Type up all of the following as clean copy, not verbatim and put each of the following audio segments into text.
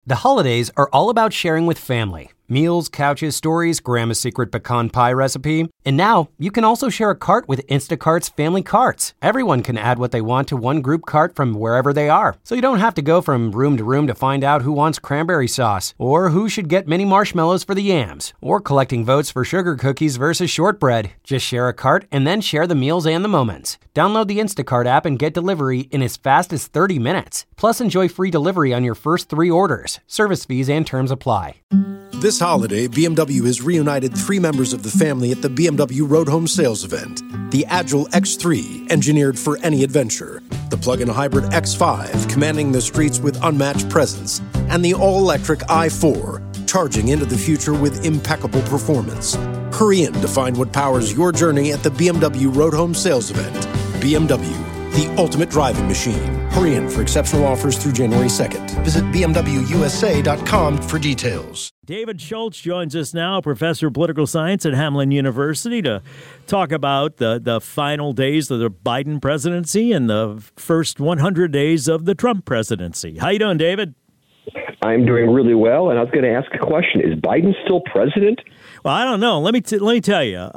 The holidays are all about sharing with family. Meals, couches, stories, Grandma's secret pecan pie recipe. And now, you can also share a cart with Instacart's Family Carts. Everyone can add what they want to one group cart from wherever they are. So you don't have to go from room to find out who wants cranberry sauce, or who should get mini marshmallows for the yams, or collecting votes for sugar cookies versus shortbread. Just share a cart and then share the meals and the moments. Download the Instacart app and get delivery in as fast as 30 minutes. Plus, enjoy free delivery on your first 3 orders. Service fees and terms apply. This holiday, BMW has reunited 3 members of the family at the BMW Road Home Sales Event. The Agile X3, engineered for any adventure. The plug-in hybrid X5, commanding the streets with unmatched presence. And the all-electric i4, charging into the future with impeccable performance. Hurry in to find what powers your journey at the BMW Road Home Sales Event. BMW, the ultimate driving machine. Hurry in for exceptional offers through January 2nd. Visit BMWUSA.com for details. David Schultz joins us now, professor of political science at Hamline University, to talk about the final days of the Biden presidency and the first 100 days of the Trump presidency. How you doing, David? I'm doing really well, and I was going to ask a question. Is Biden still president? Well, I don't know. Let me tell you.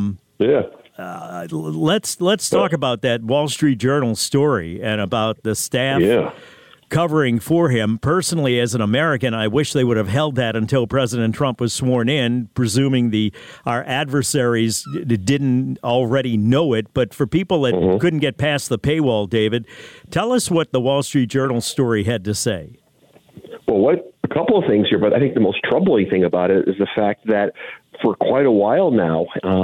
Let's talk about that Wall Street Journal story and about the staff covering for him. Personally, as an American, I wish they would have held that until President Trump was sworn in, presuming our adversaries didn't already know it. But for people that couldn't get past the paywall, David, tell us what the Wall Street Journal story had to say. Well, a couple of things here, but I think the most troubling thing about it is the fact that for quite a while now,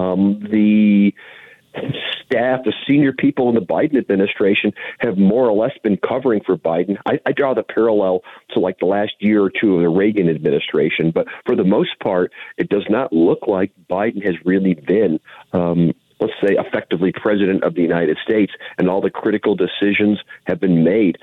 the staff, the senior people in the Biden administration have more or less been covering for Biden. I draw the parallel to like the last year or two of the Reagan administration, but for the most part, it does not look like Biden has really been let's say, effectively president of the United States, and all the critical decisions have been made,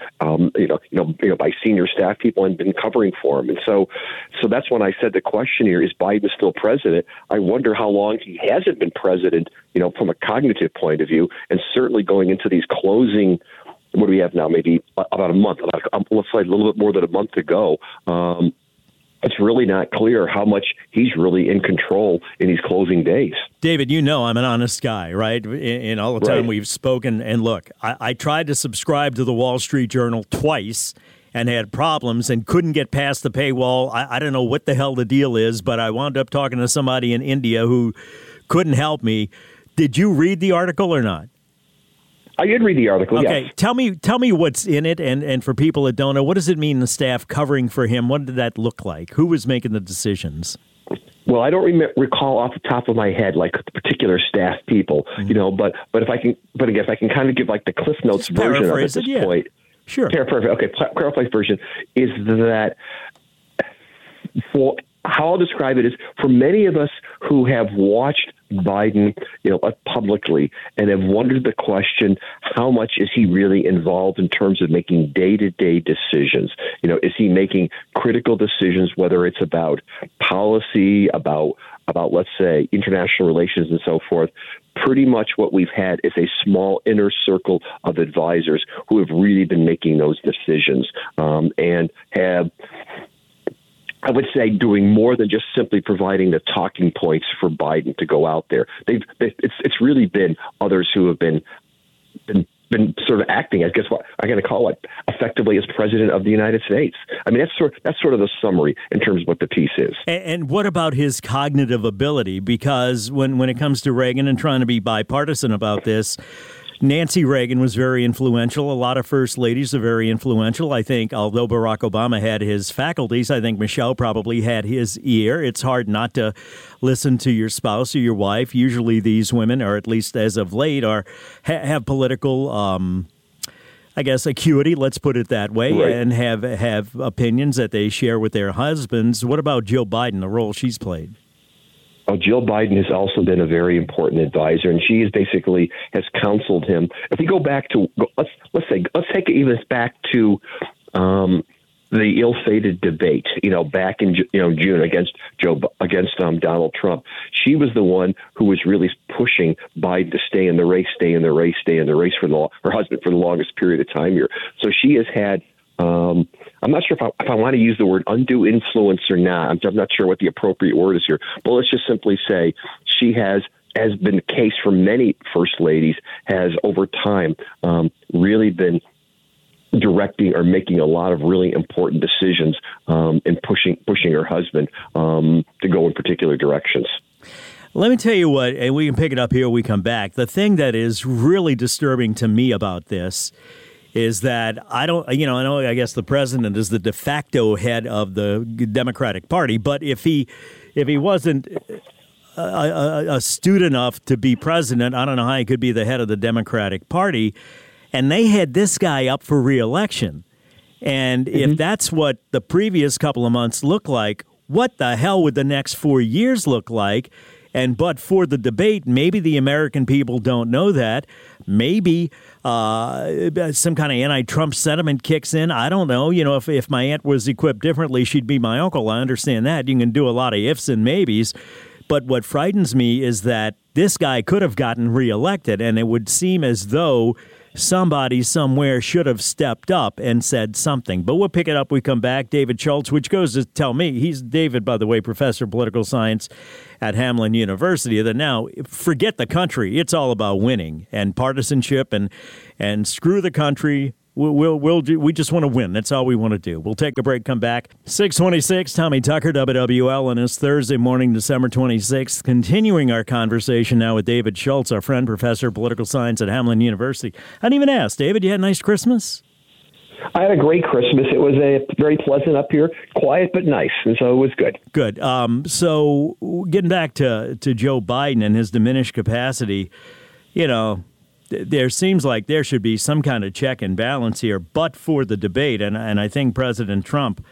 by senior staff people and been covering for him. And so that's when I said the question here, is Biden still president? I wonder how long he hasn't been president, from a cognitive point of view, and certainly going into these closing, what do we have now? Maybe about a month, let's say a little bit more than a month ago. It's really not clear how much he's really in control in these closing days. David, I'm an honest guy, right? In all the time we've spoken. And look, I tried to subscribe to the Wall Street Journal twice and had problems and couldn't get past the paywall. I don't know what the hell the deal is, but I wound up talking to somebody in India who couldn't help me. Did you read the article or not? I did read the article, yes. Tell me what's in it, and for people that don't know, what does it mean, the staff covering for him? What did that look like? Who was making the decisions? Well, I don't recall off the top of my head, like the particular staff people, but if I can kind of give like the Cliff Notes version of it at this point. Sure. Paraphrase version is that for how I'll describe it is for many of us who have watched Biden, publicly and have wondered the question, how much is he really involved in terms of making day-to-day decisions? Is he making critical decisions, whether it's about policy, about let's say, international relations and so forth? Pretty much what we've had is a small inner circle of advisors who have really been making those decisions and have, I would say, doing more than just simply providing the talking points for Biden to go out there. It's really been others who have been sort of acting, I guess what I'm going to call it, effectively as president of the United States. I mean, that's sort of the summary in terms of what the piece is. And what about his cognitive ability? Because when it comes to Reagan and trying to be bipartisan about this, Nancy Reagan was very influential. A lot of first ladies are very influential. I think, although Barack Obama had his faculties, I think Michelle probably had his ear. It's hard not to listen to your spouse or your wife. Usually these women, or at least as of late, have political, acuity, let's put it that way, right, and have opinions that they share with their husbands. What about Jill Biden, the role she's played? Jill Biden has also been a very important advisor, and she has counseled him. If we go back to let's take it even back to the ill-fated debate, back in June against Donald Trump. She was the one who was really pushing Biden to stay in the race for her husband for the longest period of time here. So she has had I'm not sure if I want to use the word undue influence or not. I'm not sure what the appropriate word is here. But let's just simply say she has, as been the case for many first ladies, has over time really been directing or making a lot of really important decisions and pushing her husband to go in particular directions. Let me tell you what, and we can pick it up here when we come back. The thing that is really disturbing to me about this is that I guess the president is the de facto head of the Democratic Party, but if he wasn't astute enough to be president, I don't know how he could be the head of the Democratic Party. And they had this guy up for re-election. And if that's what the previous couple of months looked like, what the hell would the next 4 years look like? And but for the debate, maybe the American people don't know that. Maybe some kind of anti-Trump sentiment kicks in. I don't know. You know, if my aunt was equipped differently, she'd be my uncle. I understand that. You can do a lot of ifs and maybes. But what frightens me is that this guy could have gotten reelected, and it would seem as though somebody somewhere should have stepped up and said something. But we'll pick it up when we come back. David Schultz, which goes to tell me, he's David, by the way, professor of political science at Hamline University, that now forget the country. It's all about winning and partisanship and screw the country. We just want to win. That's all we want to do. We'll take a break, come back. 6:26, Tommy Tucker, WWL, and it's Thursday morning, December 26th. Continuing our conversation now with David Schultz, our friend, professor of political science at Hamline University. I didn't even ask, David, you had a nice Christmas? I had a great Christmas. It was very pleasant up here, quiet but nice, and so it was good. Good. So getting back to Joe Biden and his diminished capacity, you know, there seems like there should be some kind of check and balance here, but for the debate, and I think President Trump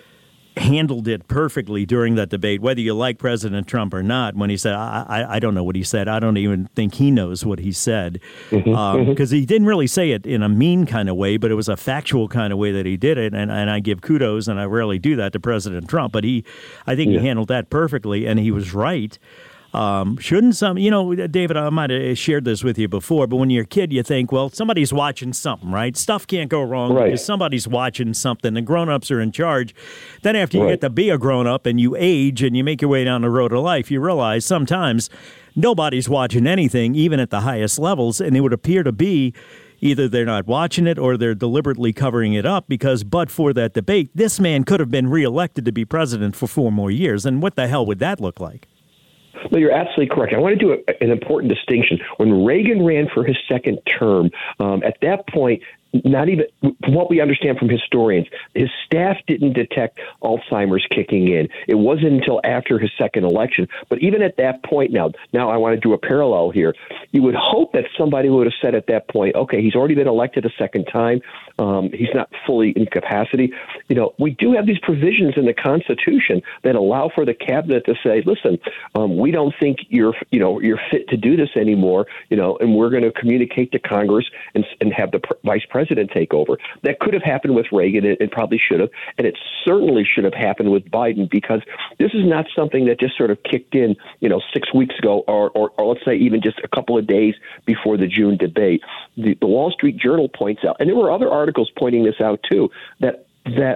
handled it perfectly during that debate, whether you like President Trump or not, when he said, I don't know what he said. I don't even think he knows what he said, because he didn't really say it in a mean kind of way, but it was a factual kind of way that he did it, and I give kudos, and I rarely do that to President Trump, but he handled that perfectly, and he was right. Shouldn't some, David, I might have shared this with you before, but when you're a kid, you think, well, somebody's watching something, right? Stuff can't go wrong because somebody's watching something. The grown-ups are in charge. Then after you get to be a grown-up and you age and you make your way down the road of life, you realize sometimes nobody's watching anything, even at the highest levels, and it would appear to be either they're not watching it or they're deliberately covering it up because, but for that debate, this man could have been reelected to be president for 4 more years. And what the hell would that look like? No, you're absolutely correct. I want to do an important distinction. When Reagan ran for his second term, at that point, not even from what we understand from historians, his staff didn't detect Alzheimer's kicking in. It wasn't until after his second election. But even at that point now I want to do a parallel here. You would hope that somebody would have said at that point, okay, he's already been elected a second time. He's not fully in capacity. We do have these provisions in the Constitution that allow for the cabinet to say, listen, we don't think you're fit to do this anymore, and we're going to communicate to Congress and have the vice president take over. That could have happened with Reagan. It probably should have. And it certainly should have happened with Biden, because this is not something that just sort of kicked in, 6 weeks ago or let's say even just a couple of days before the June debate. The Wall Street Journal points out, and there were other articles pointing this out too, that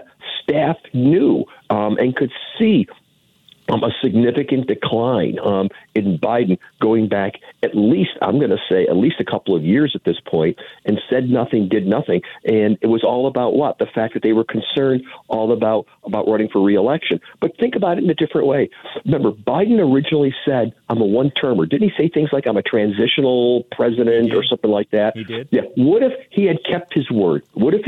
staff knew and could see a significant decline in Biden going back at least a couple of years at this point, and said nothing, did nothing. And it was all about what? The fact that they were concerned all about running for re-election. But think about it in a different way. Remember, Biden originally said, I'm a one-termer. Didn't he say things like, I'm a transitional president or something like that? He did. Yeah. What if he had kept his word?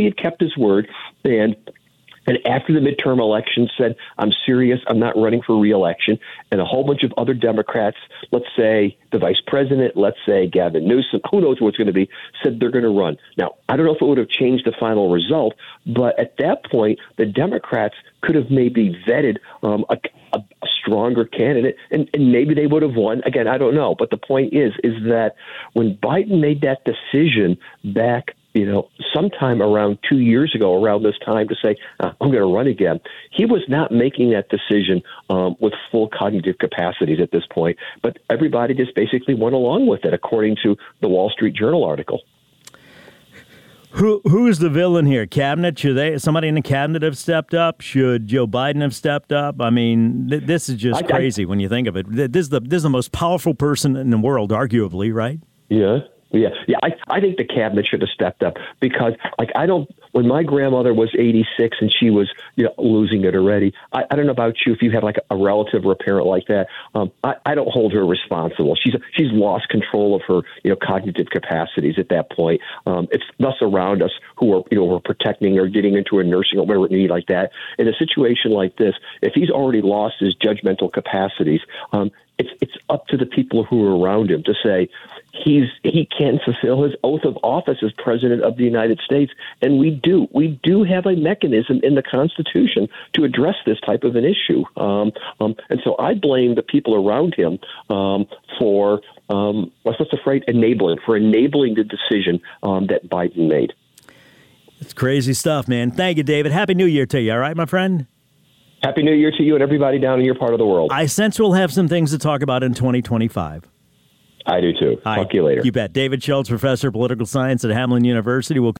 And after the midterm election said, I'm serious, I'm not running for re-election, and a whole bunch of other Democrats, let's say the vice president, let's say Gavin Newsom, who knows what it's going to be, said they're going to run. Now, I don't know if it would have changed the final result, but at that point, the Democrats could have maybe vetted a stronger candidate, and maybe they would have won. Again, I don't know. But the point is that when Biden made that decision back sometime around 2 years ago, around this time, to say, I'm going to run again, he was not making that decision with full cognitive capacities at this point. But everybody just basically went along with it, according to the Wall Street Journal article. Who's the villain here? Cabinet? Somebody in the cabinet have stepped up? Should Joe Biden have stepped up? I mean, this is just crazy when you think of it. This is the most powerful person in the world, arguably, right? Yeah. I think the cabinet should have stepped up because, when my grandmother was 86 and she was, losing it already. I don't know about you if you have like a relative or a parent like that. I don't hold her responsible. She's lost control of her, cognitive capacities at that point. It's us around us who are, we're protecting or getting into a nursing home, whatever it may be like that. In a situation like this, if he's already lost his judgmental capacities, it's up to the people who are around him to say he can't fulfill his oath of office as president of the United States. And we do have a mechanism in the Constitution to address this type of an issue. And so I blame the people around him for enabling the decision that Biden made. It's crazy stuff, man. Thank you, David. Happy New Year to you. All right, my friend? Happy New Year to you and everybody down in your part of the world. I sense we'll have some things to talk about in 2025. I do too. Talk to you later. You bet. David Schultz, professor of political science at Hamline University. Will